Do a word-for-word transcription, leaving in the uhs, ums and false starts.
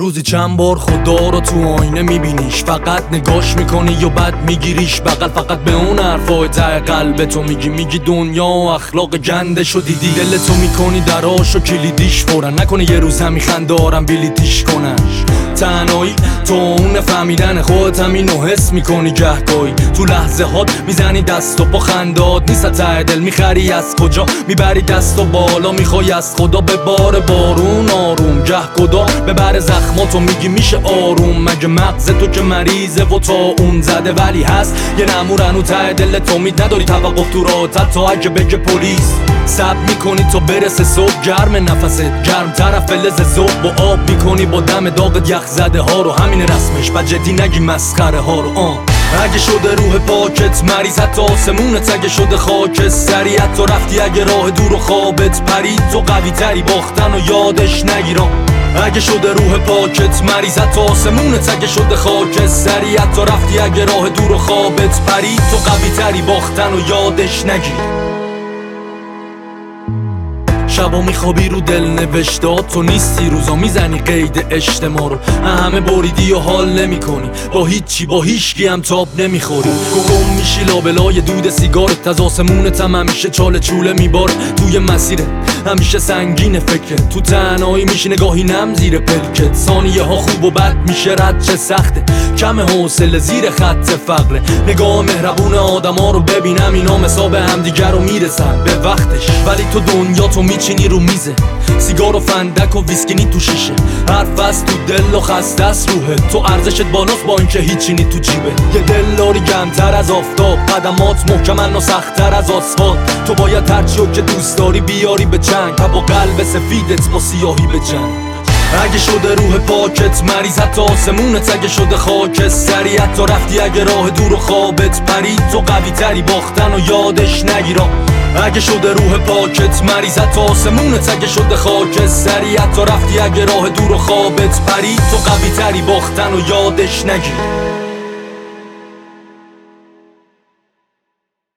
روزی چند بار خدا رو تو آینه میبینیش، فقط نگاش میکنی یا بد میگیریش بغل، فقط به اون حرفای ته قلب تو میگی میگی دنیا و اخلاق گندشو دیدی، دل تو میکنی دراشو کلیدیش فورن، نکنه یه روز همی خندارم بلیتیش کنش. تنهایی تو اون فهمیدن خودت همینو حس میکنی گهگاهی، تو لحظه هات میزنی دست و پا خندات نیست ته دل، میخری از کجا میبری دست و بالا، میخوای از خدا به بار بارون آروم، گه خدا ببر زخماتو میگی میشه آروم، مگه مغز تو که مریضه و تا اون زده ولی هست یه نمورن و ته دلت امید نداری توقف تو راحتت تا اگه بگه پلیس، سب میکنی تا برسه صبح گرم نفست گرم طرف فلز صبح با آب میکنی با دم داغت یخ زده ها رو، همین رسمش و جدی نگی مسخره ها رو. آه اگه شده روح پاکت مریض حتی آسمونت، اگه شده خاک سریعت تو رفتی، اگه راه دور و خوابت پرید تو قوی تری باختن و یادش نگیرم، اگه شده روح پاکت مریض حتی آسمونت، اگه شده خاک سریعت تو رفتی، اگه راه دور و خوابت پرید تو قوی تری باختن و یادش نگیر. شبا میخوابی رو دل نوشتات تو نیستی، روزا میزنی قید اجتماع رو، همه بریدی و حال نمی کنی با هیچی، با هیچکی هم تاب نمیخوری، گم میشی لابلای دود سیگارت، از آسمونت هم همیشه چاله چوله میباره، توی مسیره همیشه سنگین فکرت، تو تنهایی میشی نگاهی نم زیر پلکت، ثانیه ها خوب و بد میشه رد چه سخته، کم حوصله زیر خط فقره، نگاه مهربون آدما رو ببینم اینا مثاب همدیگر رو میرسن به وقتش، ولی تو دنیا تو میچینی رو میزه، سیگار و فندک و ویسکینی تو شیشه، حرف از تو دل و خسته از روحه، تو ارزشت بالاست با اینکه هیچی نی تو جیبه، یه دلاری گرمتر از آفتاب، قدمات محکمن و سخت‌تر از آسفالت، تو باید هرچیو که دوست داری بیاری به چنگ، با قلب سفیدت با سیاهی به جنگ. اگه شده روح پاکت مریض حتی آسمونت، اگه شده خاک سریعت تو رفتی، اگه راه دور و خوابت پرید تو قوی تری باختن و یادش نگیرم، اگه شده روح پاکت مریض حتی آسمونت، اگه شده خاک سریعت تو رفتی، اگه راه دور و خوابت پرید تو قوی تری باختن و یادش نگیر.